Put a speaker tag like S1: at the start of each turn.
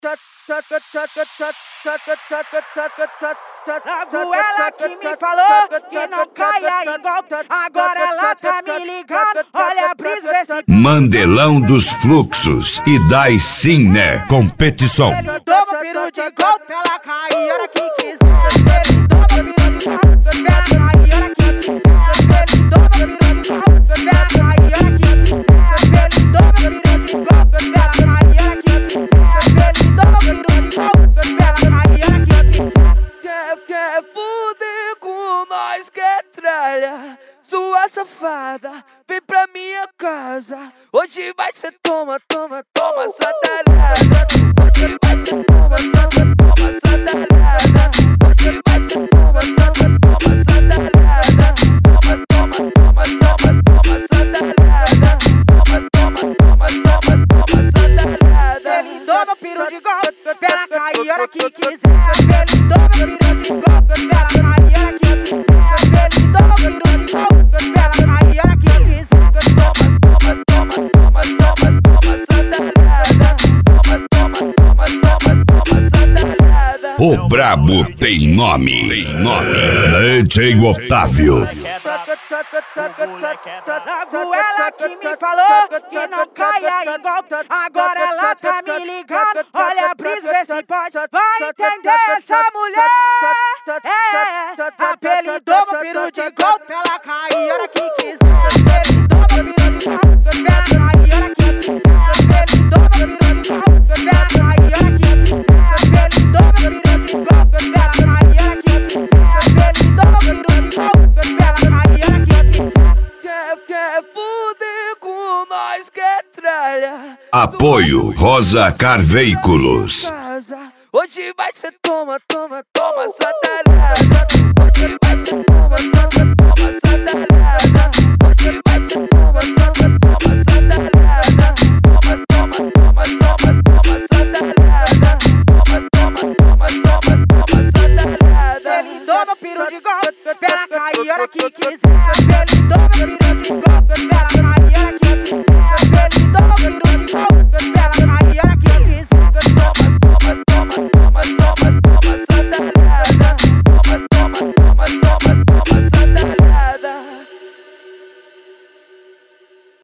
S1: Logo ela que me falou que não caia igual. Agora ela tá me ligando. Olha a brisa, vê se
S2: Mandelão dos Fluxos e das Cine Competição.
S1: ele toma peru de golpe, ela cai a hora que quiser. Ele toma peru de golpe, ela cai a hora que quiser. Ele toma peru de golpe, ela cai a hora que quiser. Ele toma peru de golpe, ela cai a hora que quiser. Ele toma peru de golpe, ela cai a hora que quiser.
S3: Quer fuder com nós, quer tralha. Sua safada, vem pra minha casa. Hoje vai ser toma, toma, toma, satanada. Hoje vai ser toma, toma, toma, satanada. Hoje vai ser toma, toma, toma, satanada. Toma, toma, toma, toma, toma, satanada. Toma, toma, toma, toma, toma, satanada.
S1: Ele toma peru de golpe, ela cai a hora que quiser. Ele toma peru de golpe, ela cai a hora que quiser. Ele toma peru de golpe, ela cai a hora que quiser.
S3: Toma, toma, toma, toma, toma, toma, satanada. Toma, toma, toma, toma, toma, satanada.
S2: O brabo tem nome. DJ Otávio.
S1: Logo ela que me falou que não caia igual. Agora ela tá me ligando. Olha a brisa, vê se pode. Vai entender essa mulher. Apelidou meu peru de golpe, ela cai a hora que quiser. Apelidou meu peru de golpe, ela cai a hora que quiser. Apelidou meu peru de golpe, ela cai a hora que quiser. Apelidou meu peru de golpe, ela cai a hora que quiser. Apelidou meu peru de golpe, ela cai a hora que quiser.
S3: Quer fuder com nós, quer tralha.
S2: Apoio Rosa Car Veículos.
S3: Casa. Hoje vai ser toma, toma, toma, satanada. Hoje vai ser toma, toma, toma, satanada. Hoje vai ser toma, toma, toma, satanada. Toma, toma, toma, toma, toma, satanada. Toma, toma, toma, toma, toma, satanada.
S1: Ele toma peru de golpe, ela cai a hora que quiser. Ele toma peru